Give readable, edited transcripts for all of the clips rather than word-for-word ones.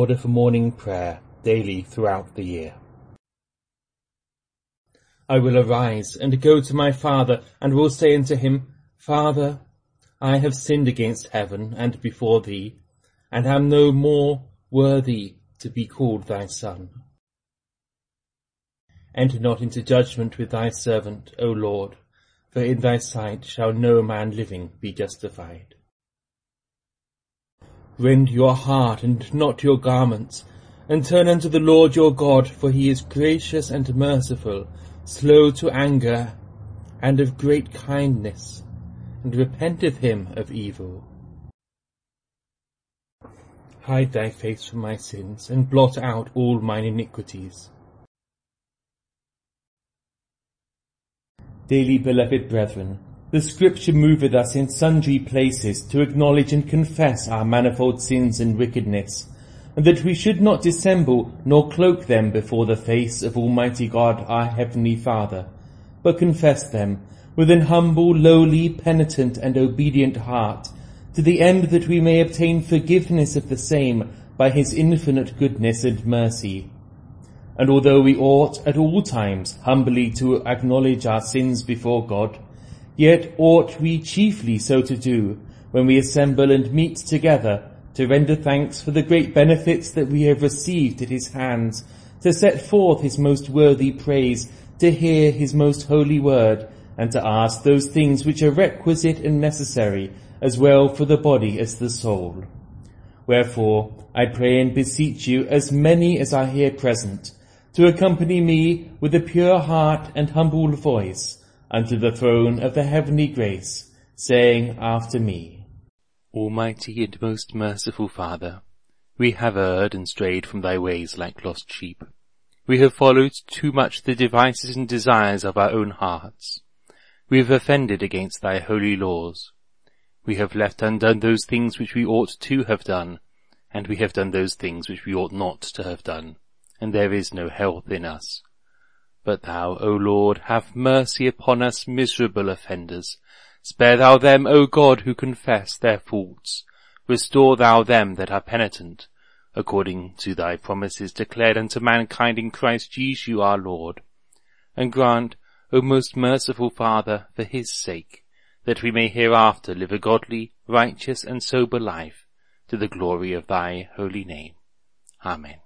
order for morning prayer daily throughout the year. I will arise and go to my father, and will say unto him, Father, I have sinned against heaven and before thee, and am no more worthy to be called thy son. Enter not into judgment with thy servant, O Lord, for in thy sight shall no man living be justified. Rend your heart and not your garments, and turn unto the Lord your God, for he is gracious and merciful, slow to anger, and of great kindness, and repenteth him of evil. Hide thy face from my sins, and blot out all mine iniquities. Dearly beloved brethren, the Scripture moveth us in sundry places to acknowledge and confess our manifold sins and wickedness, and that we should not dissemble nor cloak them before the face of Almighty God our Heavenly Father, but confess them with an humble, lowly, penitent, and obedient heart, to the end that we may obtain forgiveness of the same by his infinite goodness and mercy. And although we ought at all times humbly to acknowledge our sins before God, yet ought we chiefly so to do when we assemble and meet together to render thanks for the great benefits that we have received at his hands, to set forth his most worthy praise, to hear his most holy word, and to ask those things which are requisite and necessary, as well for the body as the soul. Wherefore, I pray and beseech you, as many as are here present, to accompany me with a pure heart and humble voice unto the throne of the heavenly grace, saying after me, Almighty and most merciful Father, we have erred and strayed from thy ways like lost sheep. We have followed too much the devices and desires of our own hearts. We have offended against thy holy laws. We have left undone those things which we ought to have done, and we have done those things which we ought not to have done, and there is no health in us. But thou, O Lord, have mercy upon us miserable offenders. Spare thou them, O God, who confess their faults. Restore thou them that are penitent, according to thy promises declared unto mankind in Christ Jesus our Lord. And grant, O most merciful Father, for his sake, that we may hereafter live a godly, righteous, and sober life, to the glory of thy holy name. Amen.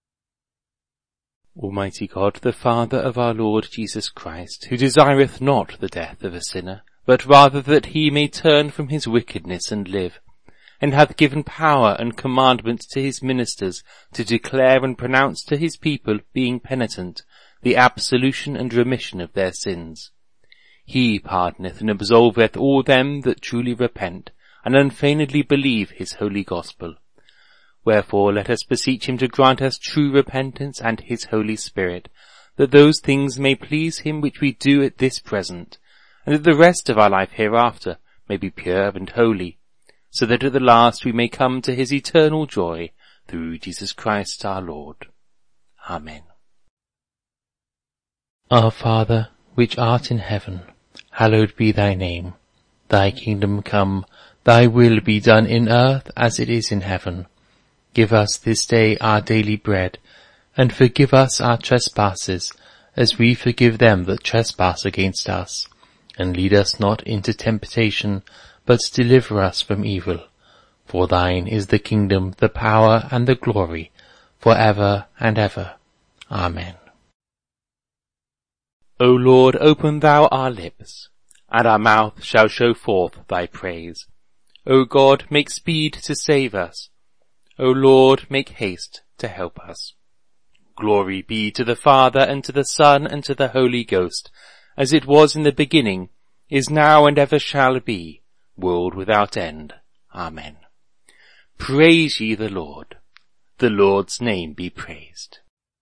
Almighty God, the Father of our Lord Jesus Christ, who desireth not the death of a sinner, but rather that he may turn from his wickedness and live, and hath given power and commandment to his ministers to declare and pronounce to his people, being penitent, the absolution and remission of their sins. He pardoneth and absolveth all them that truly repent, and unfeignedly believe his holy gospel. Wherefore let us beseech him to grant us true repentance and his Holy Spirit, that those things may please him which we do at this present, and that the rest of our life hereafter may be pure and holy, so that at the last we may come to his eternal joy, through Jesus Christ our Lord. Amen. Our Father, which art in heaven, hallowed be thy name. Thy kingdom come, thy will be done in earth as it is in heaven. Give us this day our daily bread, and forgive us our trespasses, as we forgive them that trespass against us. And lead us not into temptation, but deliver us from evil. For thine is the kingdom, the power, and the glory, for ever and ever. Amen. O Lord, open thou our lips, and our mouth shall show forth thy praise. O God, make speed to save us. O Lord, make haste to help us. Glory be to the Father, and to the Son, and to the Holy Ghost, as it was in the beginning, is now, and ever shall be, world without end. Amen. Praise ye the Lord. The Lord's name be praised.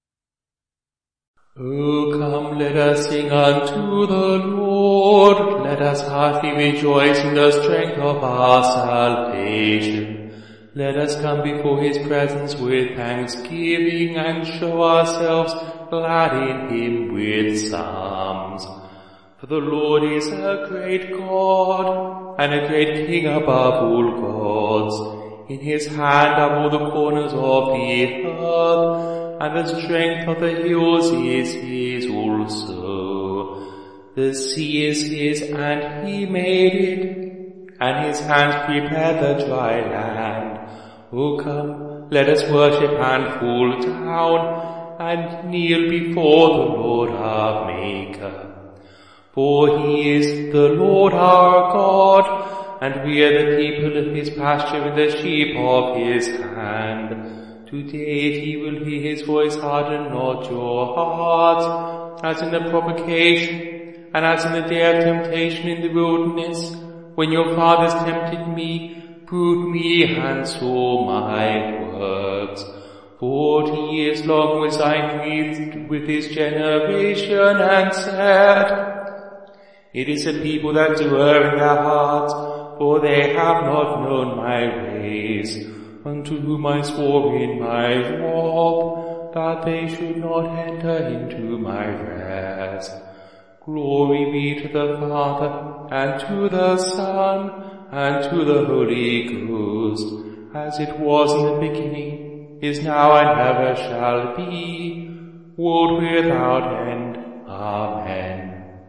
O come, let us sing unto the Lord. Let us heartily rejoice in the strength of our salvation. Let us come before his presence with thanksgiving, and show ourselves glad in him with psalms. For the Lord is a great God, and a great King above all gods. In his hand are all the corners of the earth, and the strength of the hills is his also. The sea is his, and he made it, and his hands prepared the dry land. O come, let us worship and fall down, and kneel before the Lord our Maker. For he is the Lord our God, and we are the people of his pasture and the sheep of his hand. Today he will hear his voice, harden not your hearts, as in the provocation, and as in the day of temptation in the wilderness, when your fathers tempted me, proved me, and saw my works. 40 years long was I grieved with his generation, and said, it is a people that do err in their hearts, for they have not known my ways, unto whom I swore in my wrath, that they should not enter into my rest. Glory be to the Father, and to the Son, and to the Holy Ghost, as it was in the beginning, is now, and ever shall be, world without end. Amen.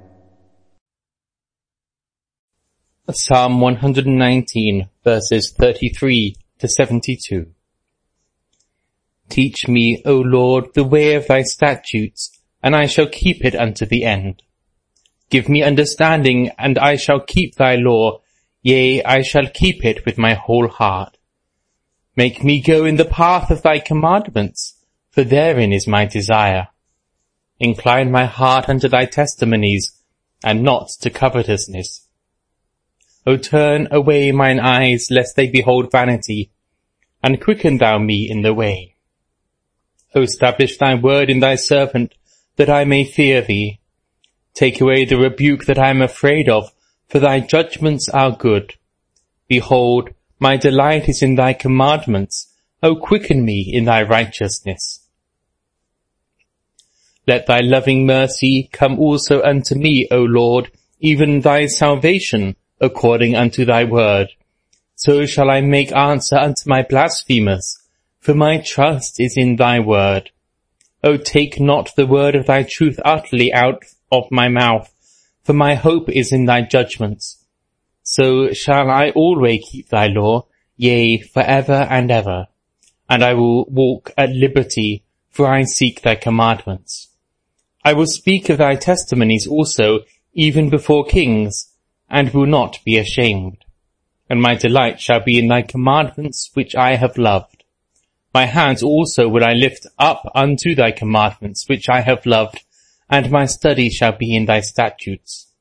Psalm 119, verses 33 to 72. Teach me, O Lord, the way of thy statutes, and I shall keep it unto the end. Give me understanding, and I shall keep thy law, yea, I shall keep it with my whole heart. Make me go in the path of thy commandments, for therein is my desire. Incline my heart unto thy testimonies, and not to covetousness. O turn away mine eyes, lest they behold vanity, and quicken thou me in the way. O establish thy word in thy servant, that I may fear thee. Take away the rebuke that I am afraid of, for thy judgments are good. Behold, my delight is in thy commandments. O quicken me in thy righteousness. Let thy loving mercy come also unto me, O Lord, even thy salvation, according unto thy word. So shall I make answer unto my blasphemers, for my trust is in thy word. O take not the word of thy truth utterly out of my mouth, for my hope is in thy judgments. So shall I always keep thy law, yea, for ever and ever. And I will walk at liberty, for I seek thy commandments. I will speak of thy testimonies also, even before kings, and will not be ashamed. And my delight shall be in thy commandments which I have loved. My hands also will I lift up unto thy commandments which I have loved, and my study shall be in thy statutes.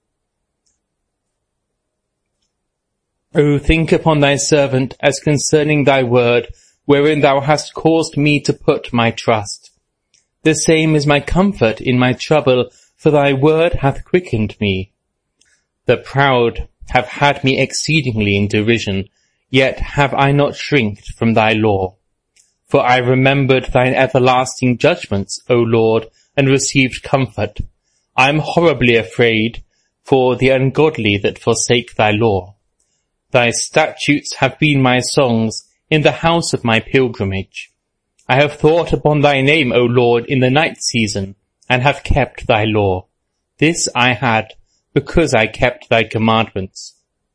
O think upon thy servant as concerning thy word, wherein thou hast caused me to put my trust. The same is my comfort in my trouble, for thy word hath quickened me. The proud have had me exceedingly in derision, yet have I not shrinked from thy law. For I remembered thine everlasting judgments, O Lord, and received comfort. I am horribly afraid for the ungodly that forsake thy law. Thy statutes have been my songs in the house of my pilgrimage. I have thought upon thy name, O Lord, in the night season, and have kept thy law. This I had, because I kept thy commandments.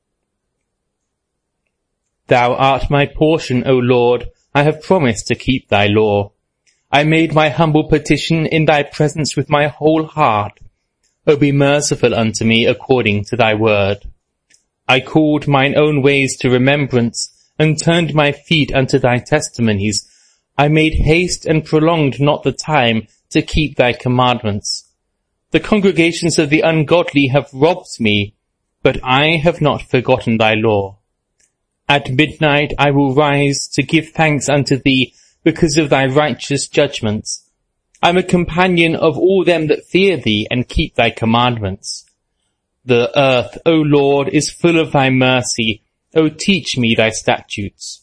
Thou art my portion, O Lord, I have promised to keep thy law. I made my humble petition in thy presence with my whole heart. O be merciful unto me according to thy word. I called mine own ways to remembrance, and turned my feet unto thy testimonies. I made haste and prolonged not the time to keep thy commandments. The congregations of the ungodly have robbed me, but I have not forgotten thy law. At midnight I will rise to give thanks unto thee because of thy righteous judgments. I am a companion of all them that fear thee and keep thy commandments. The earth, O Lord, is full of thy mercy. O teach me thy statutes.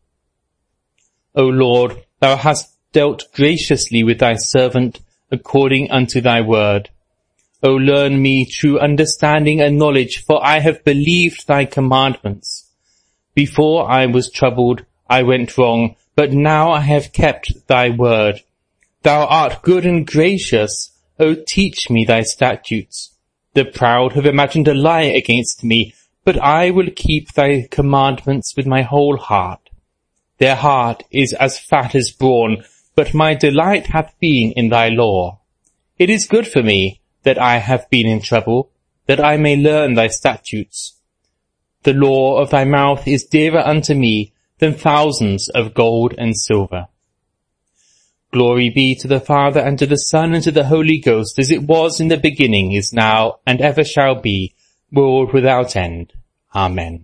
O Lord, thou hast dealt graciously with thy servant according unto thy word. O learn me true understanding and knowledge, for I have believed thy commandments. Before I was troubled, I went wrong, but now I have kept thy word. Thou art good and gracious. O teach me thy statutes. The proud have imagined a lie against me, but I will keep thy commandments with my whole heart. Their heart is as fat as brawn, but my delight hath been in thy law. It is good for me that I have been in trouble, that I may learn thy statutes. The law of thy mouth is dearer unto me than thousands of gold and silver. Glory be to the Father, and to the Son, and to the Holy Ghost, as it was in the beginning, is now, and ever shall be, world without end. Amen.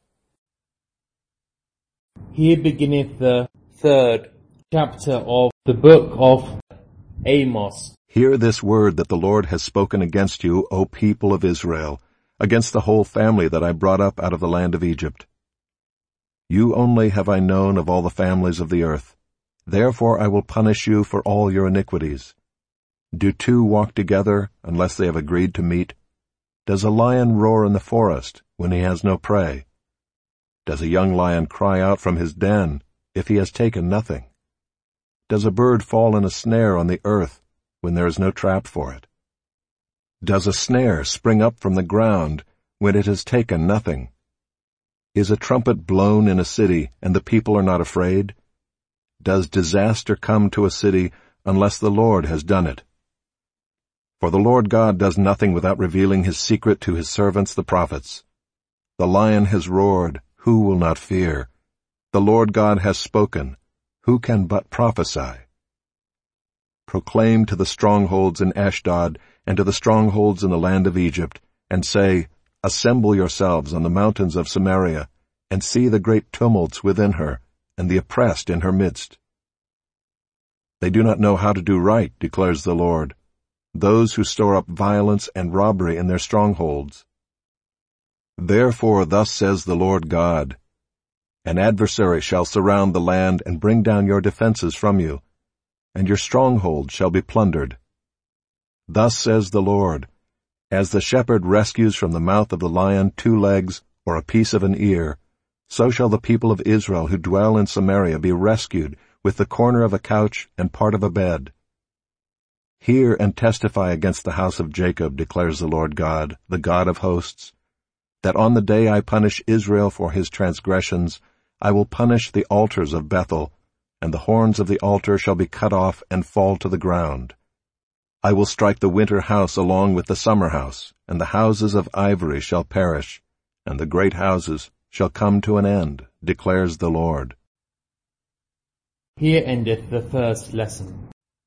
Here beginneth the 3rd chapter of the book of Amos. Hear this word that the Lord has spoken against you, O people of Israel, against the whole family that I brought up out of the land of Egypt. You only have I known of all the families of the earth. Therefore I will punish you for all your iniquities. Do two walk together unless they have agreed to meet? Does a lion roar in the forest when he has no prey? Does a young lion cry out from his den if he has taken nothing? Does a bird fall in a snare on the earth when there is no trap for it? Does a snare spring up from the ground when it has taken nothing? Is a trumpet blown in a city and the people are not afraid? Does disaster come to a city unless the Lord has done it? For the Lord God does nothing without revealing his secret to his servants the prophets. The lion has roared, who will not fear? The Lord God has spoken, who can but prophesy? Proclaim to the strongholds in Ashdod and to the strongholds in the land of Egypt, and say, Assemble yourselves on the mountains of Samaria, and see the great tumults within her, and the oppressed in her midst. They do not know how to do right, declares the Lord, those who store up violence and robbery in their strongholds. Therefore thus says the Lord God, An adversary shall surround the land and bring down your defenses from you, and your strongholds shall be plundered. Thus says the Lord, As the shepherd rescues from the mouth of the lion 2 legs or a piece of an ear, so shall the people of Israel who dwell in Samaria be rescued with the corner of a couch and part of a bed. Hear and testify against the house of Jacob, declares the Lord God, the God of hosts, that on the day I punish Israel for his transgressions, I will punish the altars of Bethel, and the horns of the altar shall be cut off and fall to the ground. I will strike the winter house along with the summer house, and the houses of ivory shall perish, and the great houses shall come to an end, declares the Lord. Here endeth the first lesson.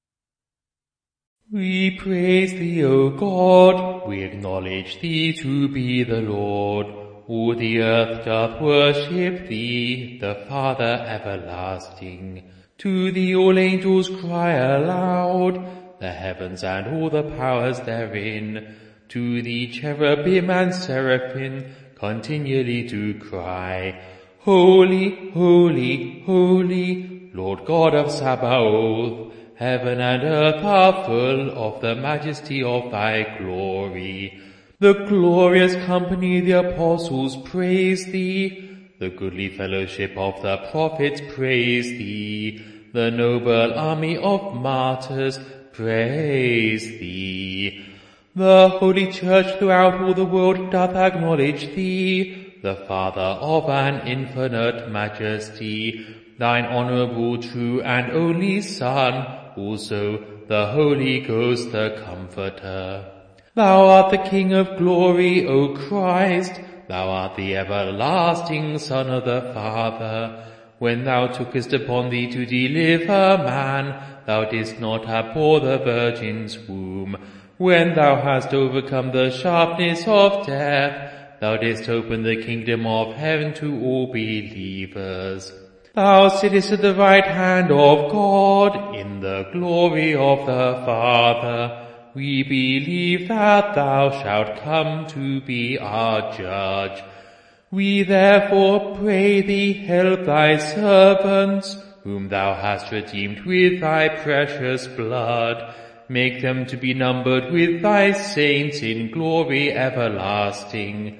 We praise thee, O God, we acknowledge thee to be the Lord. All the earth doth worship thee, the Father everlasting. To thee all angels cry aloud, the heavens and all the powers therein. To thee cherubim and seraphim continually to cry, Holy, holy, holy, Lord God of Sabaoth. Heaven and earth are full of the majesty of thy glory. The glorious company the apostles praise thee. The goodly fellowship of the prophets praise thee. The noble army of martyrs praise thee. The holy church throughout all the world doth acknowledge thee, the Father of an infinite majesty, thine honourable, true, and only Son, also the Holy Ghost, the Comforter. Thou art the King of glory, O Christ. Thou art the everlasting Son of the Father. When thou tookest upon thee to deliver man, thou didst not abhor the Virgin's womb. When thou hast overcome the sharpness of death, thou didst open the kingdom of heaven to all believers. Thou sittest at the right hand of God in the glory of the Father. We believe that thou shalt come to be our judge. We therefore pray thee, help thy servants, whom thou hast redeemed with thy precious blood. Make them to be numbered with thy saints in glory everlasting.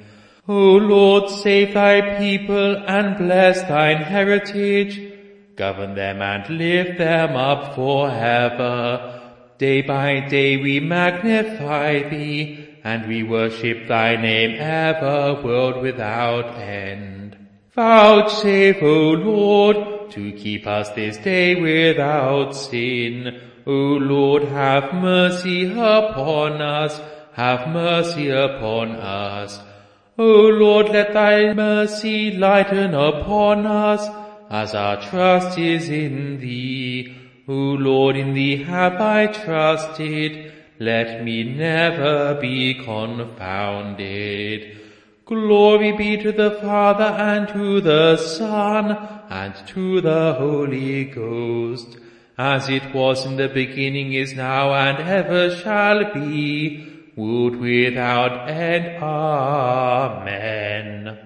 O Lord, save thy people and bless thine heritage. Govern them and lift them up forever. Day by day we magnify thee, and we worship thy name ever, world without end. Vouchsafe, O Lord, to keep us this day without sin. O Lord, have mercy upon us, have mercy upon us. O Lord, let thy mercy lighten upon us, as our trust is in thee. O Lord, in thee have I trusted, let me never be confounded. Glory be to the Father, and to the Son, and to the Holy Ghost, as it was in the beginning, is now, and ever shall be, world without end. Amen.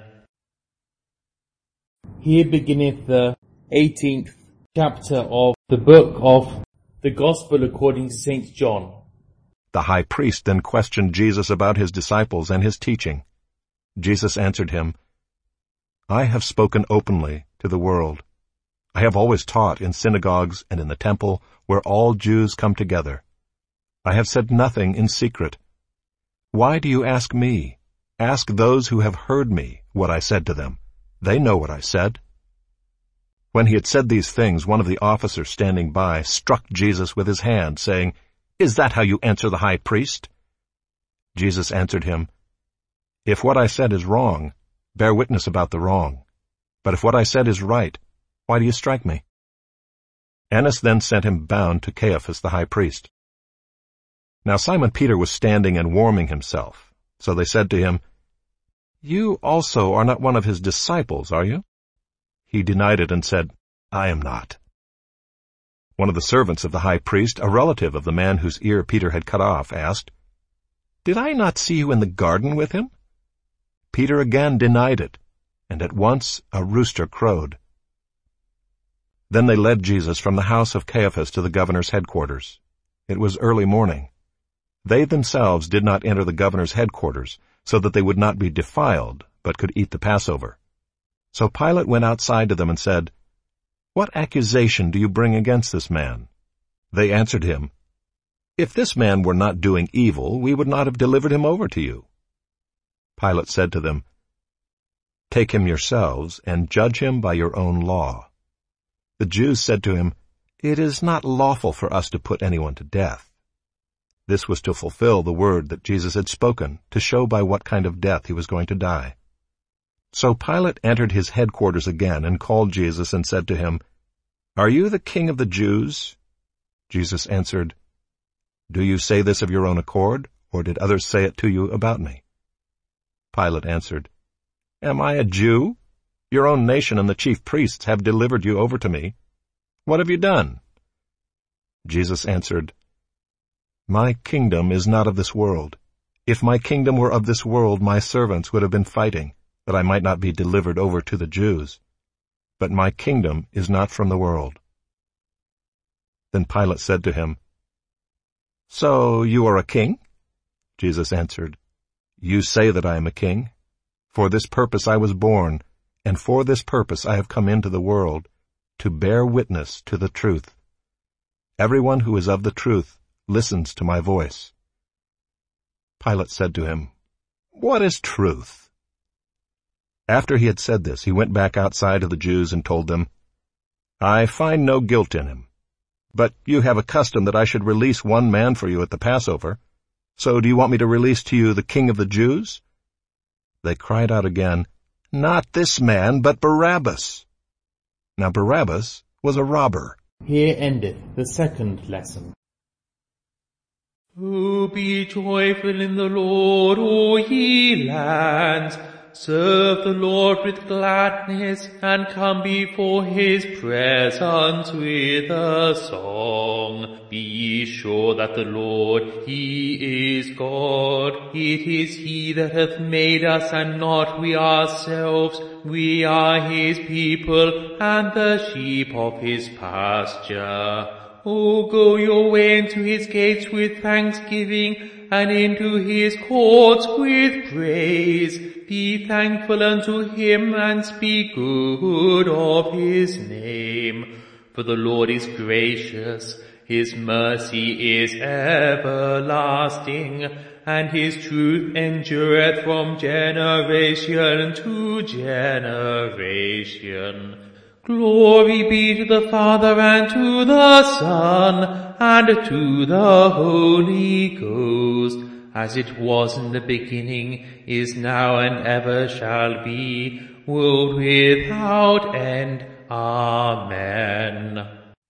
Here beginneth the 18th chapter of the book of the Gospel according to St. John. The high priest then questioned Jesus about his disciples and his teaching. Jesus answered him, I have spoken openly to the world. I have always taught in synagogues and in the temple where all Jews come together. I have said nothing in secret. Why do you ask me? Ask those who have heard me what I said to them. They know what I said. When he had said these things, one of the officers standing by struck Jesus with his hand, saying, Is that how you answer the high priest? Jesus answered him, If what I said is wrong, bear witness about the wrong. But if what I said is right, why do you strike me? Annas then sent him bound to Caiaphas the high priest. Now Simon Peter was standing and warming himself. So they said to him, You also are not one of his disciples, are you? He denied it and said, I am not. One of the servants of the high priest, a relative of the man whose ear Peter had cut off, asked, Did I not see you in the garden with him? Peter again denied it, and at once a rooster crowed. Then they led Jesus from the house of Caiaphas to the governor's headquarters. It was early morning. They themselves did not enter the governor's headquarters, so that they would not be defiled, but could eat the Passover. So Pilate went outside to them and said, What accusation do you bring against this man? They answered him, If this man were not doing evil, we would not have delivered him over to you. Pilate said to them, Take him yourselves and judge him by your own law. The Jews said to him, It is not lawful for us to put anyone to death. This was to fulfill the word that Jesus had spoken, to show by what kind of death he was going to die. So Pilate entered his headquarters again and called Jesus and said to him, Are you the king of the Jews? Jesus answered, Do you say this of your own accord, or did others say it to you about me? Pilate answered, Am I a Jew? Your own nation and the chief priests have delivered you over to me. What have you done? Jesus answered, My kingdom is not of this world. If my kingdom were of this world, my servants would have been fighting, that I might not be delivered over to the Jews. But my kingdom is not from the world. Then Pilate said to him, So you are a king? Jesus answered, You say that I am a king. For this purpose I was born, and for this purpose I have come into the world, to bear witness to the truth. Everyone who is of the truth listens to my voice. Pilate said to him, What is truth? After he had said this, he went back outside of the Jews and told them, I find no guilt in him. But you have a custom that I should release one man for you at the Passover. So do you want me to release to you the King of the Jews? They cried out again, Not this man, but Barabbas. Now Barabbas was a robber. Here endeth the second lesson. Oh, be joyful in the Lord, O ye lands. Serve the Lord with gladness, and come before his presence with a song. Be ye sure that the Lord, he is God. It is he that hath made us, and not we ourselves. We are his people, and the sheep of his pasture. O go your way into his gates with thanksgiving, and into his courts with praise. Be thankful unto him, and speak good of his name. For the Lord is gracious, his mercy is everlasting, and his truth endureth from generation to generation. Glory be to the Father, and to the Son, and to the Holy Ghost, as it was in the beginning, is now, and ever shall be, world without end. Amen.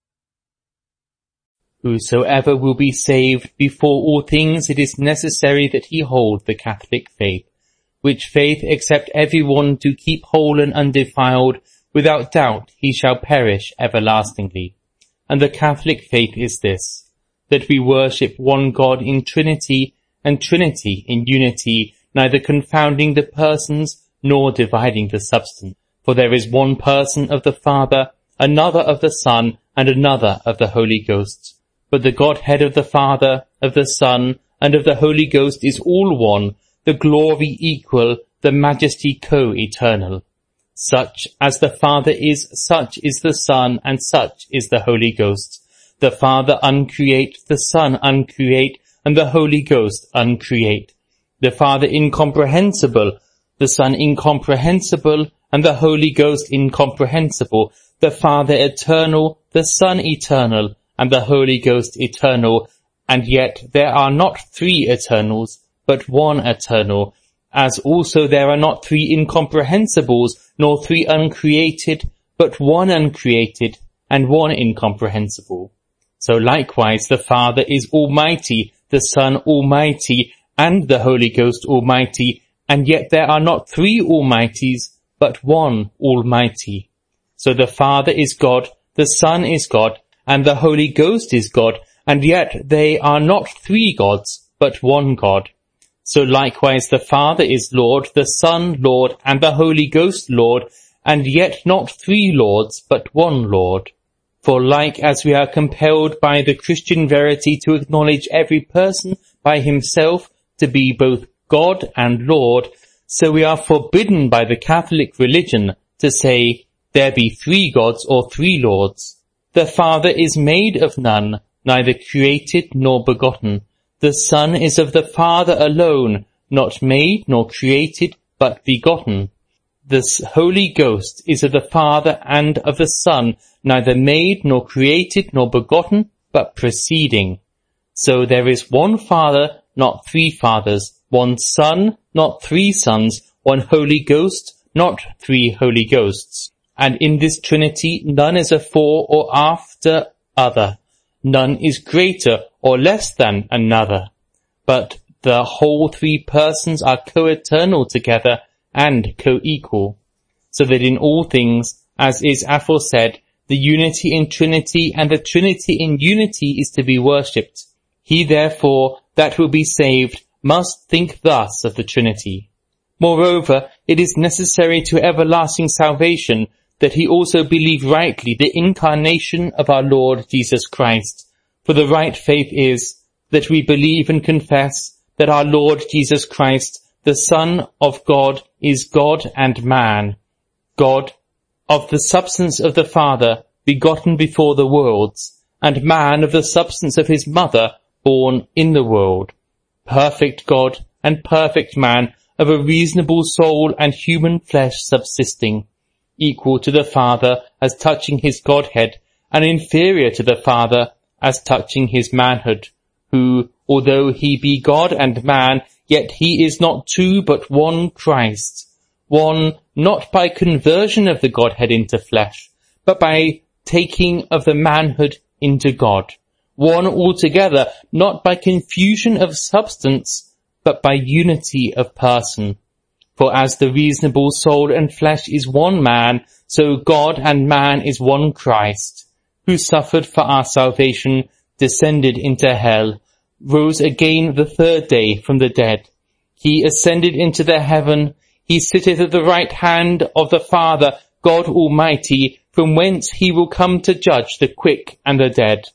Whosoever will be saved, before all things it is necessary that he hold the Catholic faith, which faith except every one do keep whole and undefiled, without doubt he shall perish everlastingly. And the Catholic faith is this, that we worship one God in Trinity, and Trinity in unity, neither confounding the persons, nor dividing the substance. For there is one person of the Father, another of the Son, and another of the Holy Ghost. But the Godhead of the Father, of the Son, and of the Holy Ghost is all one, the glory equal, the majesty co-eternal. Such as the Father is, such is the Son, and such is the Holy Ghost. The Father uncreate, the Son uncreate, and the Holy Ghost uncreate. The Father incomprehensible, the Son incomprehensible, and the Holy Ghost incomprehensible. The Father eternal, the Son eternal, and the Holy Ghost eternal. And yet there are not three eternals, but one eternal, as also there are not three incomprehensibles, nor three uncreated, but one uncreated, and one incomprehensible. So likewise the Father is almighty, the Son almighty, and the Holy Ghost almighty, and yet there are not three almighties, but one almighty. So the Father is God, the Son is God, and the Holy Ghost is God, and yet they are not three gods, but one God. So likewise the Father is Lord, the Son Lord, and the Holy Ghost Lord, and yet not three Lords, but one Lord. For like as we are compelled by the Christian verity to acknowledge every person by himself to be both God and Lord, so we are forbidden by the Catholic religion to say, there be three gods or three Lords. The Father is made of none, neither created nor begotten. The Son is of the Father alone, not made nor created, but begotten. The Holy Ghost is of the Father and of the Son, neither made nor created nor begotten, but proceeding. So there is one Father, not three fathers, one Son, not three sons, one Holy Ghost, not three Holy Ghosts. And in this Trinity none is afore or after other, none is greater or less than another, but the whole three persons are co-eternal together and co-equal, so that in all things, as is aforesaid, the unity in Trinity and the Trinity in unity is to be worshipped. He therefore that will be saved must think thus of the Trinity. Moreover, it is necessary to everlasting salvation that he also believe rightly the incarnation of our Lord Jesus Christ. For the right faith is that we believe and confess that our Lord Jesus Christ, the Son of God, is God and man, God of the substance of the Father, begotten before the worlds, and man of the substance of his mother, born in the world, perfect God and perfect man, of a reasonable soul and human flesh subsisting, equal to the Father as touching his Godhead, and inferior to the Father as touching his manhood, who, although he be God and man, yet he is not two but one Christ, one not by conversion of the Godhead into flesh, but by taking of the manhood into God, one altogether, not by confusion of substance, but by unity of person. For as the reasonable soul and flesh is one man, so God and man is one Christ, who suffered for our salvation, descended into hell, rose again the third day from the dead. He ascended into the heaven, he sitteth at the right hand of the Father, God Almighty, from whence he will come to judge the quick and the dead.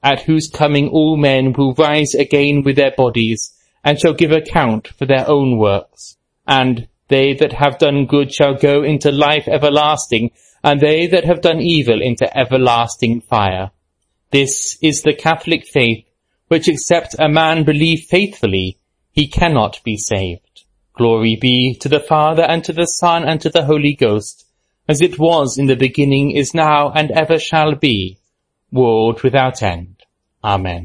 at whose coming all men will rise again with their bodies, and shall give account for their own works. And they that have done good shall go into life everlasting, and they that have done evil into everlasting fire. This is the Catholic faith, which except a man believe faithfully, he cannot be saved. Glory be to the Father, and to the Son, and to the Holy Ghost, as it was in the beginning, is now, and ever shall be, world without end. Amen.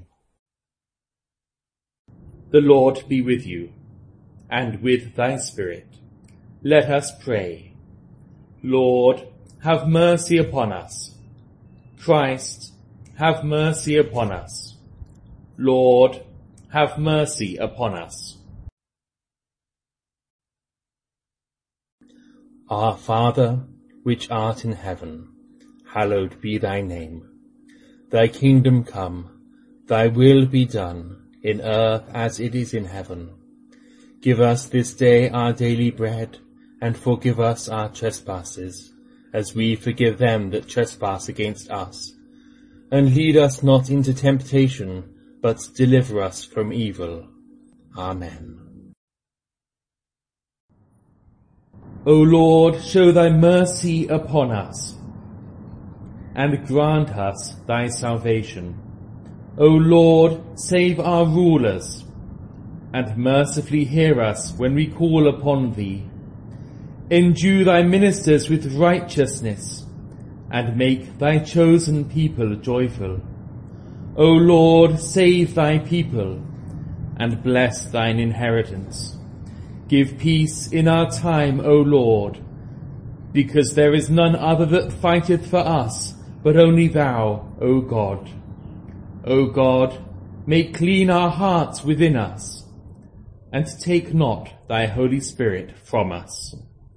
The Lord be with you, and with thy spirit. Let us pray. Lord, have mercy upon us. Christ, have mercy upon us. Lord, have mercy upon us. Our Father, which art in heaven, hallowed be thy name. Thy kingdom come, thy will be done, in earth as it is in heaven. Give us this day our daily bread, and forgive us our trespasses, as we forgive them that trespass against us. And lead us not into temptation, but deliver us from evil. Amen. O Lord, show thy mercy upon us, and grant us thy salvation. O Lord, save our rulers, and mercifully hear us when we call upon thee. Endue thy ministers with righteousness, and make thy chosen people joyful. O Lord, save thy people, and bless thine inheritance. Give peace in our time, O Lord, because there is none other that fighteth for us, but only thou, O God. O God, make clean our hearts within us, and take not thy Holy Spirit from us.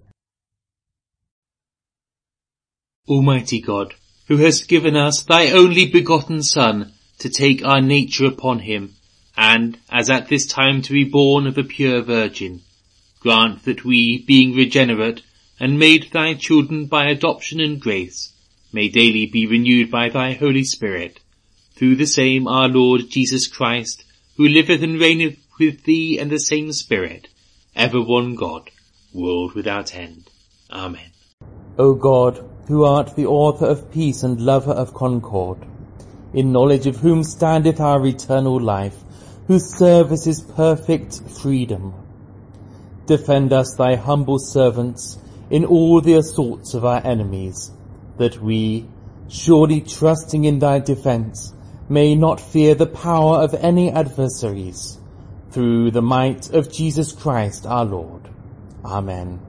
Almighty God, who hast given us thy only begotten Son, to take our nature upon him, and, as at this time to be born of a pure virgin, grant that we, being regenerate, and made thy children by adoption and grace, may daily be renewed by thy Holy Spirit, through the same our Lord Jesus Christ, who liveth and reigneth with thee and the same Spirit, ever one God, world without end. Amen. O God, who art the author of peace and lover of concord, in knowledge of whom standeth our eternal life, whose service is perfect freedom, defend us, thy humble servants, in all the assaults of our enemies, that we, surely trusting in thy defence, may not fear the power of any adversaries, through the might of Jesus Christ our Lord. Amen.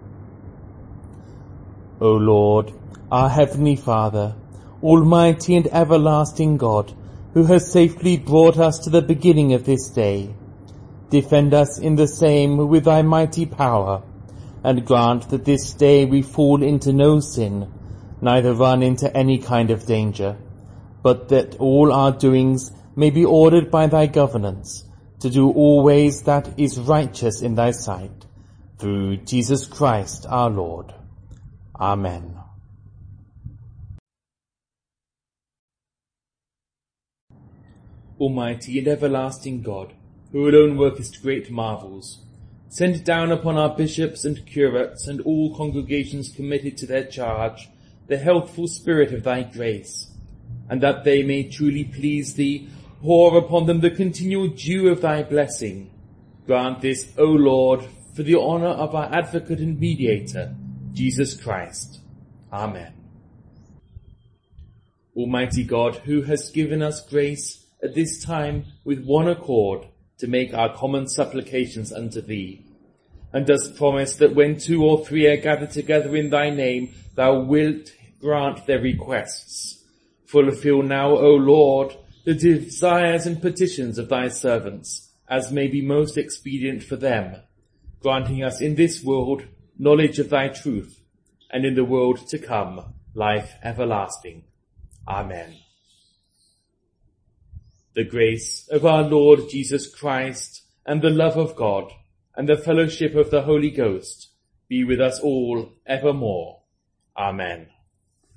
O Lord, our heavenly Father, almighty and everlasting God, who has safely brought us to the beginning of this day, defend us in the same with thy mighty power, and grant that this day we fall into no sin, neither run into any kind of danger, but that all our doings may be ordered by thy governance, to do always that is righteous in thy sight, through Jesus Christ our Lord. Amen. Almighty and everlasting God, who alone workest great marvels, send down upon our bishops and curates and all congregations committed to their charge the healthful spirit of thy grace, and that they may truly please thee, pour upon them the continual dew of thy blessing. Grant this, O Lord, for the honour of our advocate and mediator, Jesus Christ. Amen. Almighty God, who hast given us grace at this time with one accord to make our common supplications unto thee, and dost promise that when 2 or 3 are gathered together in thy name, thou wilt grant their requests. Fulfill now, O Lord, the desires and petitions of thy servants, as may be most expedient for them, granting us in this world knowledge of thy truth, and in the world to come life everlasting. Amen. The grace of our Lord Jesus Christ, and the love of God, and the fellowship of the Holy Ghost be with us all evermore. Amen.